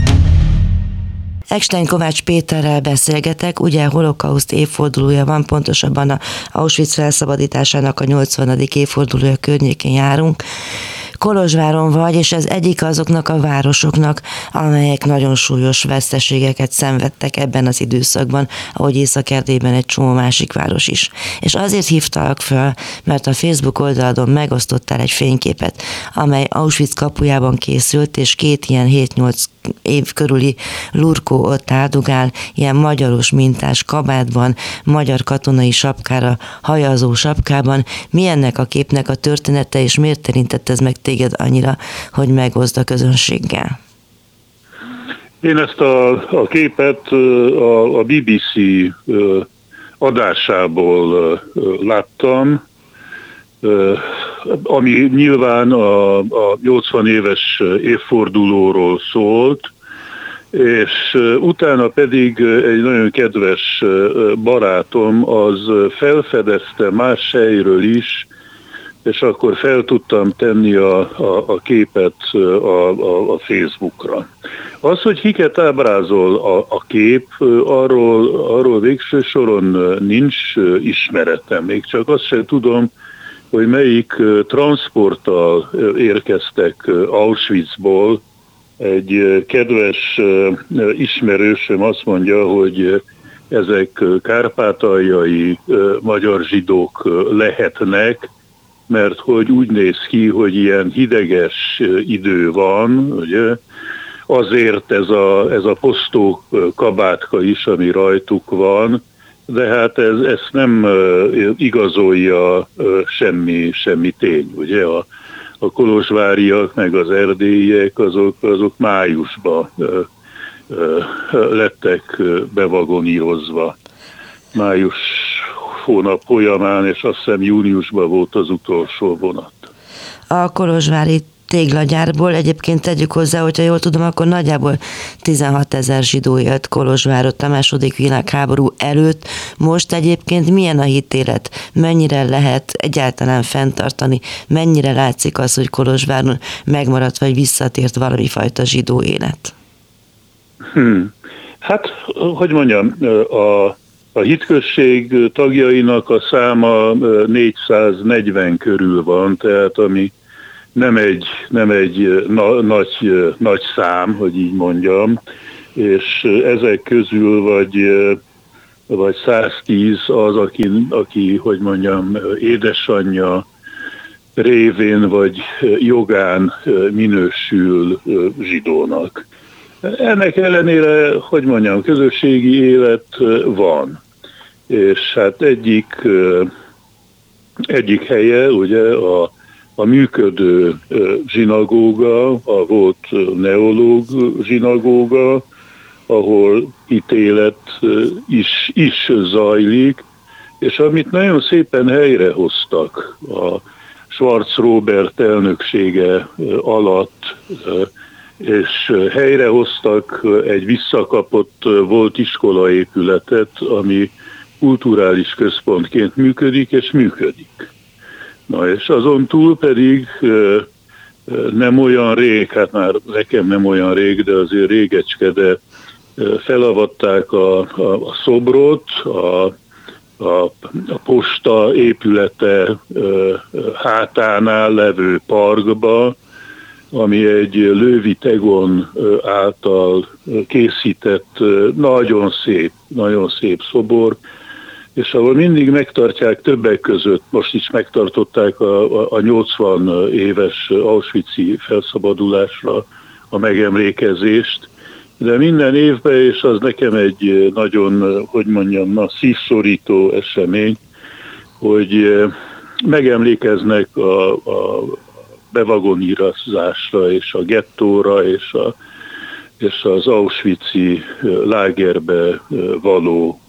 Speaker 2: Eckstein Kovács Péterrel beszélgetek, ugye holokauszt évfordulója van, pontosabban a Auschwitz felszabadításának a nyolcvanadik évfordulója környékén járunk. Kolozsváron vagy, és ez egyik azoknak a városoknak, amelyek nagyon súlyos veszteségeket szenvedtek ebben az időszakban, ahogy Észak-Erdélyben egy csomó másik város is. És azért hívtalak föl, mert a Facebook oldalon megosztottál egy fényképet, amely Auschwitz kapujában készült, és két ilyen hét-nyolc év körüli lurkó ott áldogál, ilyen magyaros mintás kabátban, magyar katonai sapkára hajazó sapkában. Mi ennek a képnek a története, és miért érintett ez meg téged annyira, hogy megoszd a közönséggel?
Speaker 5: Én ezt a, a képet a, a bé bé cé adásából láttam, ami nyilván a, a nyolcvan éves évfordulóról szólt, és utána pedig egy nagyon kedves barátom az felfedezte más helyről is, és akkor fel tudtam tenni a, a, a képet a, a, a Facebookra. Az, hogy kiket ábrázol a, a kép, arról, arról végső soron nincs ismeretem. Még csak azt sem tudom, hogy melyik transporttal érkeztek Auschwitzból. Egy kedves ismerősöm azt mondja, hogy ezek kárpátaljai magyar zsidók lehetnek, mert hogy úgy néz ki, hogy ilyen hideges idő van, ugye? Azért ez a, ez a posztó kabátka is, ami rajtuk van, de hát ez, ezt nem igazolja semmi, semmi tény, ugye? A, a kolozsváriak meg az erdélyiek azok, azok májusban lettek bevagonírozva. Május hónap folyamán, és azt hiszem júniusban volt az utolsó vonat.
Speaker 2: A kolozsvári téglagyárból egyébként tegyük hozzá, hogyha jól tudom, akkor nagyjából tizenhatezer zsidó élt Kolozsvárot a második világháború előtt. Most egyébként milyen a hitélet? Mennyire lehet egyáltalán fenntartani? Mennyire látszik az, hogy Kolozsváron megmaradt vagy visszatért valami fajta zsidó élet?
Speaker 5: Hmm. Hát, hogy mondjam, a, a hitközség tagjainak a száma négyszáznegyven körül van, tehát ami nem egy, nem egy na, nagy, nagy szám, hogy így mondjam, és ezek közül vagy, vagy száztíz az, aki, aki, hogy mondjam, édesanyja révén vagy jogán minősül zsidónak. Ennek ellenére, hogy mondjam, közösségi élet van, és hát egyik, egyik helye, ugye a A működő zsinagóga, a volt neológ zsinagóga, ahol ítélet is, is zajlik, és amit nagyon szépen helyrehoztak a Schwarz Róbert elnöksége alatt, és helyrehoztak egy visszakapott volt iskolaépületet, ami kulturális központként működik, és működik. Na és azon túl pedig nem olyan rég, hát már nekem nem olyan rég, de azért régecske, de felavatták a, a, a szobrot, a, a, a posta épülete hátánál levő parkba, ami egy Löwy Tegon által készített nagyon szép, nagyon szép szobor, és ahol mindig megtartják többek között, most is megtartották a, a, a nyolcvan éves auschwitzi felszabadulásra a megemlékezést, de minden évben, és az nekem egy nagyon, hogy mondjam, na, szívszorító esemény, hogy megemlékeznek a, a bevagonírozásra és a gettóra és, a, és az auschwitzi lágerbe való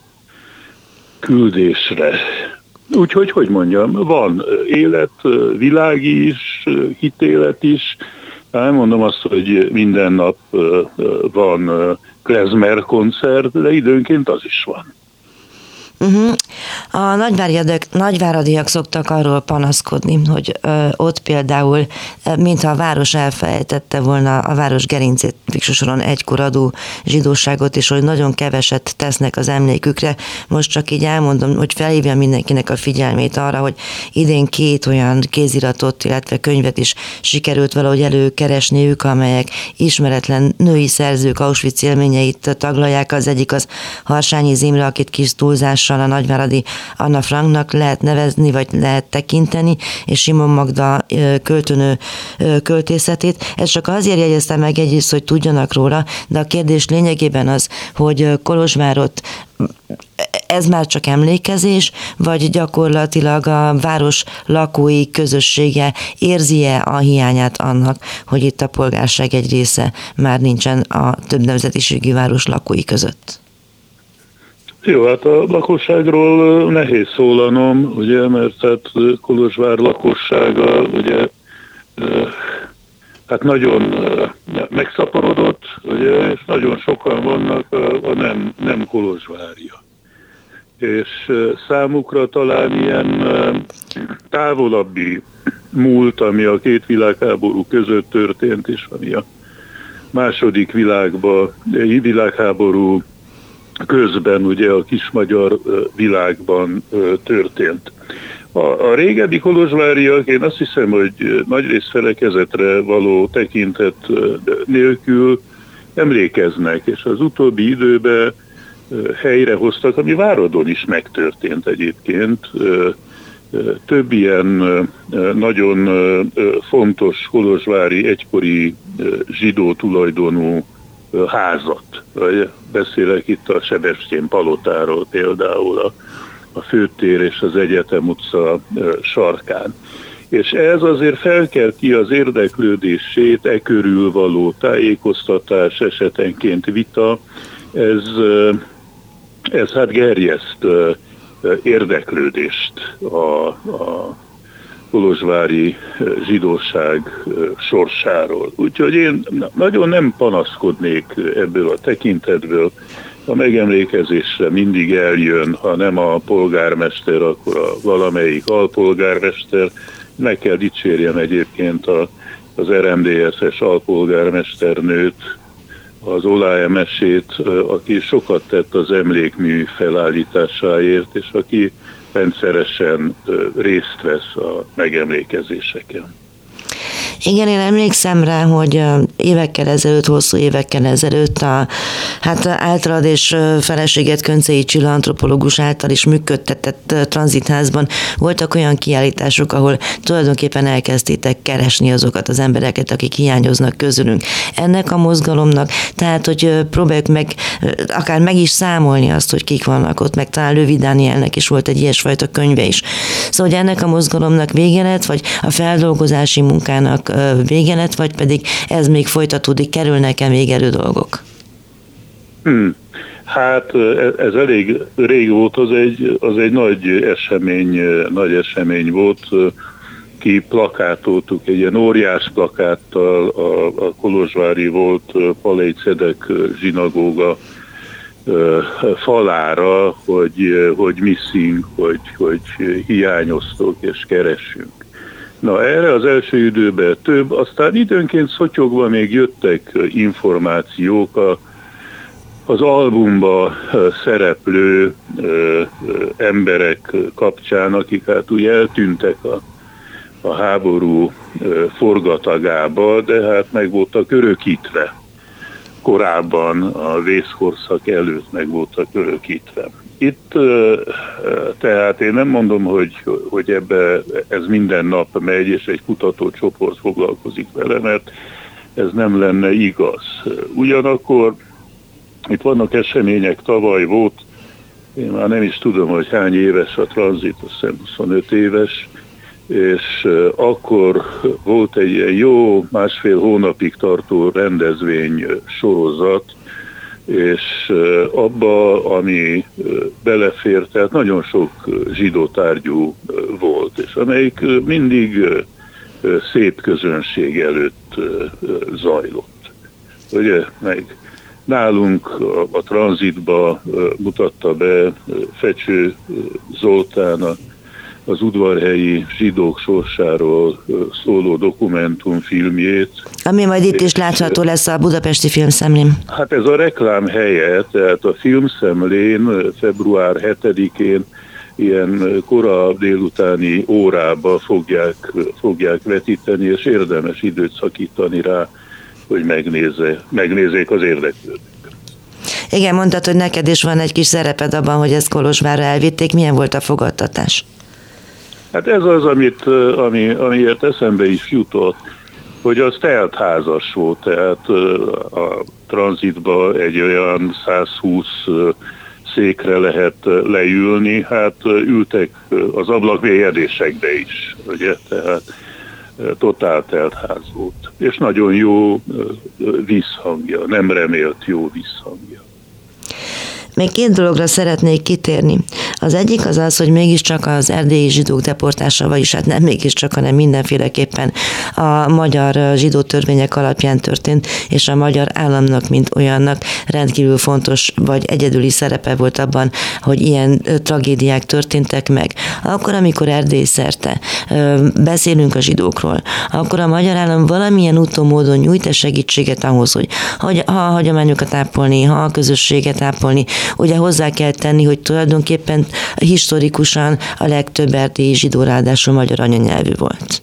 Speaker 5: küldésre. Úgyhogy, hogy mondjam, van élet, világi is, hitélet is. Nem mondom azt, hogy minden nap van klezmer koncert, de időnként az is van.
Speaker 2: Uh-huh. A nagyváradiak, nagyváradiak szoktak arról panaszkodni, hogy ö, ott például, mintha a város elfelejtette volna a város gerincét, végső soron egykor adó zsidóságot, és hogy nagyon keveset tesznek az emlékükre. Most csak így elmondom, hogy felhívjam mindenkinek a figyelmét arra, hogy idén két olyan kéziratot, illetve könyvet is sikerült valahogy előkeresniük, amelyek ismeretlen női szerzők Auschwitz élményeit taglalják. Az egyik az Harsányi Zimre, akit kis túlzás a nagyváradi Anna Franknak lehet nevezni, vagy lehet tekinteni, és Simon Magda költőnő költészetét. Ezt csak azért jegyeztem meg egyrészt, hogy tudjanak róla, de a kérdés lényegében az, hogy Kolozsvárot ez már csak emlékezés, vagy gyakorlatilag a város lakói közössége érzi-e a hiányát annak, hogy itt a polgárság egy része már nincsen a több nemzetiségű város lakói között?
Speaker 5: Jó, hát a lakosságról nehéz szólanom, ugye, mert hát Kolozsvár lakossága, ugye, hát nagyon megszaporodott, ugye, és nagyon sokan vannak a, a nem, nem kolozsvária. És számukra talán ilyen távolabbi múlt, ami a két világháború között történt, és ami a második világba, világháború közben ugye a kismagyar világban történt. A, a régebbi kolozsváriak, én azt hiszem, hogy nagyrészt felekezetre való tekintet nélkül emlékeznek, és az utóbbi időben helyrehoztak, ami Váradon is megtörtént egyébként, több ilyen nagyon fontos kolozsvári egykori zsidó tulajdonú házat. Beszélek itt a Sebestyén palotáról például, a, a Főtér és az Egyetem utca sarkán. És ez azért felkelti az érdeklődését, e körül való tájékoztatás, esetenként vita, ez, ez hát gerjeszt érdeklődést a, a kolozsvári zsidóság sorsáról. Úgyhogy én nagyon nem panaszkodnék ebből a tekintetből. A megemlékezésre mindig eljön, ha nem a polgármester, akkor a valamelyik alpolgármester. Meg kell dicsérjem egyébként a, az er em dé es-es alpolgármesternőt, az Olá-Emesét, aki sokat tett az emlékmű felállításáért, és aki rendszeresen részt vesz a megemlékezéseken.
Speaker 3: Igen, én emlékszem rá, hogy évekkel ezelőtt, hosszú évekkel ezelőtt a, hát általad és feleséget Köncei Csilla antropológus által is működtetett tranzitházban voltak olyan kiállítások, ahol tulajdonképpen elkezdtétek keresni azokat az embereket, akik hiányoznak közülünk. Ennek a mozgalomnak, tehát, hogy próbáljuk meg, akár meg is számolni azt, hogy kik vannak ott, meg talán Lövi Dánielnek is volt egy ilyesfajta könyve is. Szóval, hogy ennek a mozgalomnak vége lett, vagy a feldolgozási munkának vége lett, vagy pedig ez még folytatódik, kerülnek-e még elő dolgok?
Speaker 5: Hmm. Hát ez elég rég volt, az egy, az egy nagy esemény, nagy esemény volt. Ki plakátoltuk egy ilyen óriás plakáttal a, a kolozsvári volt Palej Cedek zsinagóga falára, hogy, hogy missing, hogy, hogy hiányoztok és keressünk. Na, erre az első időben több, aztán időnként szotyogva még jöttek információk a, az albumba szereplő ö, ö, emberek kapcsán, akik hát úgy eltűntek a, a háború ö, forgatagába, de hát meg voltak örökítve. Korábban, a vészkorszak előtt meg voltak örökítve. Itt tehát én nem mondom, hogy, hogy ebbe ez minden nap megy, és egy kutatócsoport foglalkozik vele, mert ez nem lenne igaz. Ugyanakkor itt vannak események, tavaly volt, én már nem is tudom, hogy hány éves a tranzit, azt hiszem huszonöt éves, és akkor volt egy ilyen jó másfél hónapig tartó rendezvény sorozat, és abba, ami belefért, tehát nagyon sok zsidó tárgyú volt, és amelyik mindig szép közönség előtt zajlott. Ugye, meg nálunk a, a tranzitba mutatta be Fecső Zoltán a az udvarhelyi zsidók sorsáról szóló dokumentumfilmjét.
Speaker 3: Ami majd itt is látható lesz a Budapesti Filmszemlén.
Speaker 5: Hát ez a reklám helye, tehát a Filmszemlén február hetedikén ilyen kora délutáni órába fogják, fogják vetíteni, és érdemes időt szakítani rá, hogy megnézze, megnézzék az érdeklődők.
Speaker 3: Igen, mondtad, hogy neked is van egy kis szereped abban, hogy ezt Kolozsvárra elvitték. Milyen volt a fogadtatás?
Speaker 5: Hát ez az, amit, ami, amiért eszembe is jutott, hogy az teltházas volt, tehát a tranzitba egy olyan százhúsz székre lehet leülni, hát ültek az ablakmélyedésekbe is, ugye, tehát totál teltház volt. És nagyon jó visszhangja, nem remélt jó visszhangja.
Speaker 3: Még két dologra szeretnék kitérni. Az egyik az az, hogy mégiscsak az erdélyi zsidók deportása, vagyis hát nem mégiscsak, hanem mindenféleképpen a magyar zsidó törvények alapján történt, és a magyar államnak, mint olyannak rendkívül fontos, vagy egyedüli szerepe volt abban, hogy ilyen tragédiák történtek meg. Akkor, amikor Erdély szerte beszélünk a zsidókról, akkor a magyar állam valamilyen úton, módon nyújt segítséget ahhoz, hogy ha a hagyományokat ápolni, ha a közösséget ápolni, ugye hozzá kell tenni, hogy tulajdonképpen historikusan a legtöbb erdélyi zsidó ráadásul magyar anyanyelvű volt.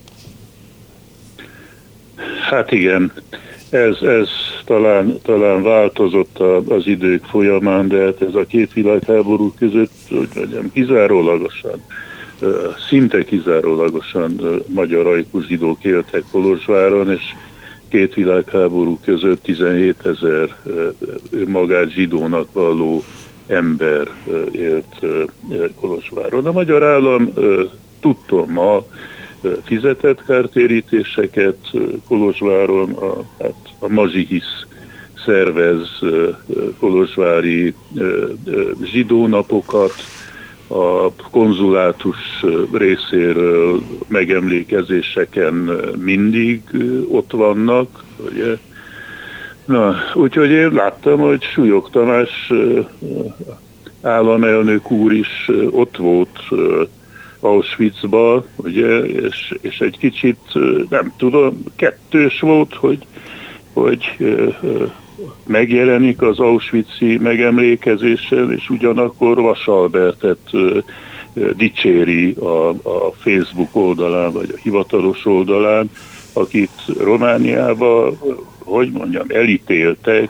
Speaker 5: Hát igen, ez, ez talán, talán változott az idők folyamán, de hát ez a két világháború között, hogy mondjam, kizárólagosan, szinte kizárólagosan magyar ajkú zsidók éltek Kolozsváron, és két világháború között tizenhétezer magát zsidónak valló ember élt Kolozsváron. A magyar állam tudtommal fizetett kártérítéseket Kolozsváron, a, hát a Mazsihisz szervez kolozsvári zsidónapokat, a konzulátus részéről megemlékezéseken mindig ott vannak, ugye. Na, úgyhogy én láttam, hogy Súlyog Tamás államelnök úr is ott volt Auschwitzba, ugye, és, és egy kicsit, nem tudom, kettős volt, hogy, hogy megjelenik az auschwitzi megemlékezésen, és ugyanakkor Vas Albertet dicséri a, a Facebook oldalán, vagy a hivatalos oldalán, akit Romániában, hogy mondjam, elítéltek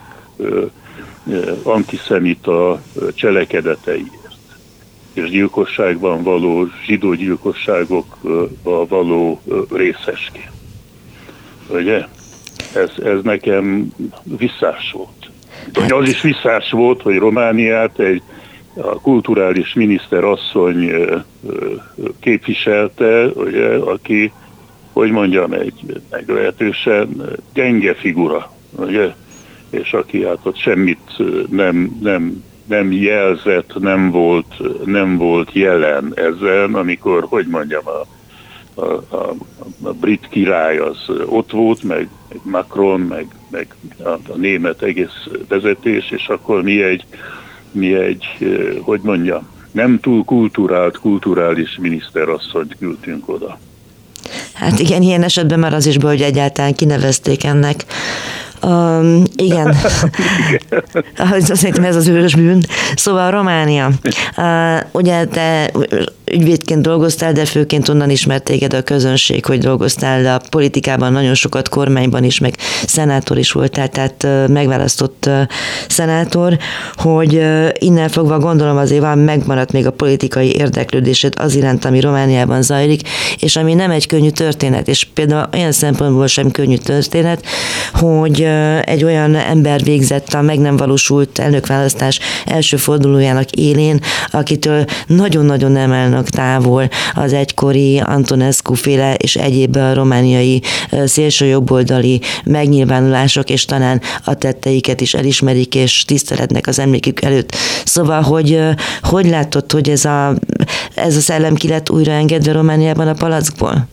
Speaker 5: antiszemita cselekedeteiért, és gyilkosságban való, zsidó gyilkosságokban való részesként. Ugye? Ez, ez nekem visszás volt. Hát. Az is visszás volt, hogy Romániát egy a kulturális miniszter asszony képviselte, ugye, aki, hogy mondjam, egy meglehetősen gyenge figura, ugye? És aki hát ott semmit nem, nem, nem jelzett, nem volt, nem volt jelen ezen, amikor, hogy mondjam, a, a, a, a brit király az ott volt, meg, meg Macron, meg, meg a, a német egész vezetés, és akkor mi egy, mi egy, hogy mondjam, nem túl kulturált, kulturális miniszterasszonyt küldtünk oda.
Speaker 2: Hát igen, ilyen esetben már az is baj, hogy egyáltalán kinevezték ennek. Um, igen, szerintem ez az őrös bűn. Szóval Románia. Uh, ugye te ügyvédként dolgoztál, de főként onnan ismert téged a közönség, hogy dolgoztál a politikában nagyon sokat, kormányban is, meg szenátor is voltál, tehát uh, megválasztott uh, szenátor, hogy uh, innen fogva gondolom azért van, megmaradt még a politikai érdeklődésed az iránt, ami Romániában zajlik, és ami nem egy könnyű történet, és például olyan szempontból sem könnyű történet, hogy egy olyan ember végzett a meg nem valósult elnökválasztás első fordulójának élén, akitől nagyon-nagyon nem állnak távol az egykori Antonescu féle és egyéb romániai szélsőjobboldali megnyilvánulások, és talán a tetteiket is elismerik, és tiszteletnek az emlékük előtt. Szóval, hogy hogy látod, hogy ez a, ez a szellem ki lett újra engedve Romániában a palackból?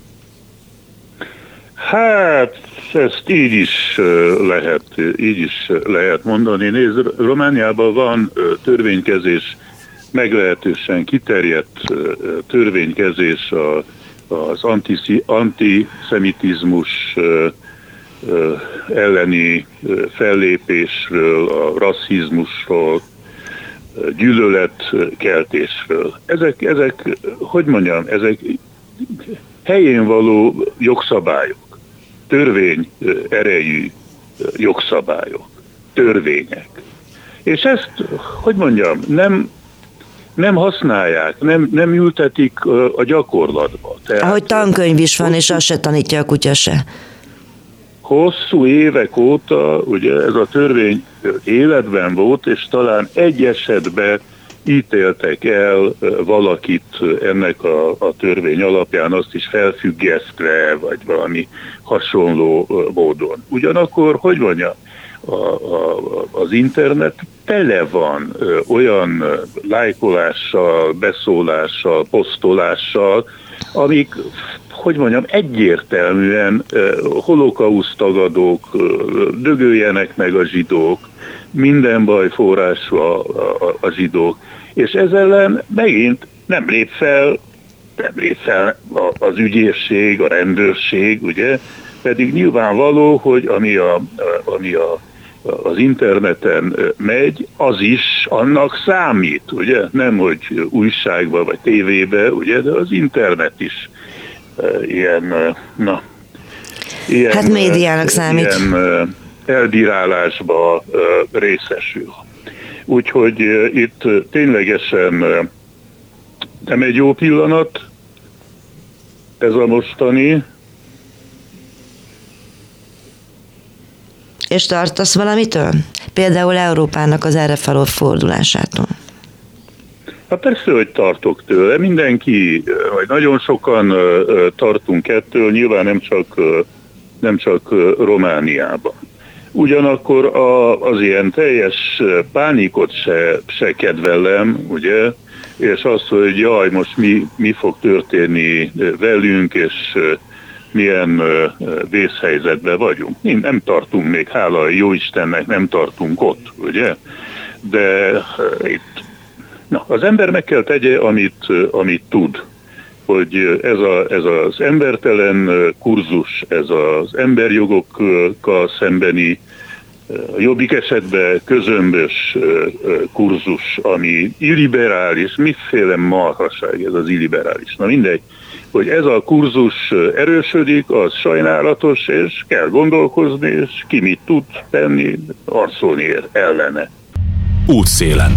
Speaker 5: Hát, ezt így is lehet, így is lehet mondani. Nézd, Romániában van törvénykezés, meglehetősen kiterjedt törvénykezés az antiszemitizmus elleni fellépésről, a rasszizmusról, gyűlöletkeltésről. Ezek, ezek, hogy mondjam, ezek helyén való jogszabályok. Törvény erejű jogszabályok, törvények. És ezt, hogy mondjam, nem, nem használják, nem, nem ültetik a gyakorlatba. Tehát
Speaker 2: ahogy tankönyv is van, hosszú, és azt se tanítja a kutya se.
Speaker 5: Hosszú évek óta ugye ez a törvény életben volt, és talán egy esetben ítéltek el valakit ennek a, a törvény alapján, azt is felfüggesztve, vagy valami hasonló módon. Ugyanakkor, hogy mondja, a, a, az internet tele van ö, olyan lájkolással, beszólással, posztolással, amik, hogy mondjam, egyértelműen ö, holokauszt tagadók, ö, dögöljenek meg a zsidók, minden baj forrású a, a, a zsidók. És ez ellen megint nem lép fel, nem lép fel az ügyészség, a rendőrség, ugye? Pedig nyilvánvaló, hogy ami, a, ami a, az interneten megy, az is annak számít, ugye? Nem, hogy újságba vagy tévébe, ugye? De az internet is ilyen, na, ilyen,
Speaker 2: hát médiának számít.
Speaker 5: Ilyen elbírálásba részesül. Úgyhogy itt ténylegesen nem egy jó pillanat ez a mostani.
Speaker 2: És tartasz valamitől? Például Európának az erre felől fordulásától.
Speaker 5: Hát persze, hogy tartok tőle. Mindenki, vagy nagyon sokan tartunk ettől, nyilván nem csak, nem csak Romániában. Ugyanakkor a, az ilyen teljes pánikot se, se kedvelem, ugye, és azt, hogy jaj, most mi, mi fog történni velünk, és milyen vészhelyzetben vagyunk. Mi nem tartunk még, hála jó Istennek, nem tartunk ott, ugye? De itt na, az ember meg kell tegye, amit, amit tud. Hogy ez, a, ez az embertelen kurzus, ez az emberjogokkal szembeni, jobbik esetben közömbös kurzus, ami illiberális, miféle marhaság ez az illiberális. Na mindegy, hogy ez a kurzus erősödik, az sajnálatos, és kell gondolkozni, és ki mit tud tenni, harcolni ellene.
Speaker 1: Útszélen.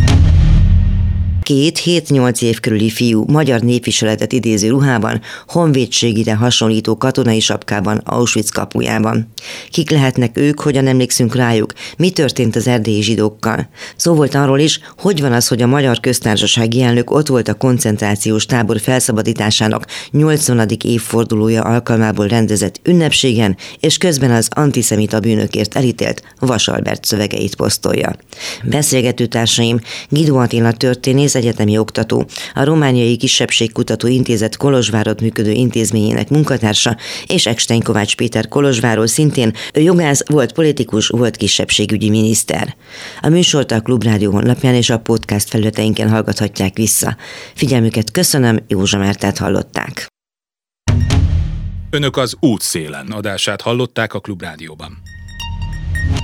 Speaker 2: Két hét-nyolc év körüli fiú magyar népviseletet idéző ruhában, honvédségire hasonlító katonai sapkában Auschwitz kapujában. Kik lehetnek ők, hogyan emlékszünk rájuk, mi történt az erdélyi zsidókkal? Szó volt arról is, hogy van az, hogy a Magyar Köztársasági elnök ott volt a koncentrációs tábor felszabadításának nyolcvanadik évfordulója alkalmából rendezett ünnepségen, és közben az antiszemita bűnökért elítélt Vas Albert szövegeit posztolja. Beszélgető társaim Guido Attila történész, egyetemi oktató, a Romániai Kisebbségkutató Intézet Kolozsvárott működő intézményének munkatársa, és Eckstein Kovács Péter Kolozsvárról szintén, ő jogász, volt politikus, volt kisebbségügyi miniszter. A műsort a Klubrádió honlapján és a podcast felületeinken hallgathatják vissza. Figyelmüket köszönöm, Józsa Mártát hallották.
Speaker 1: Önök az Útszélen adását hallották a Klubrádióban.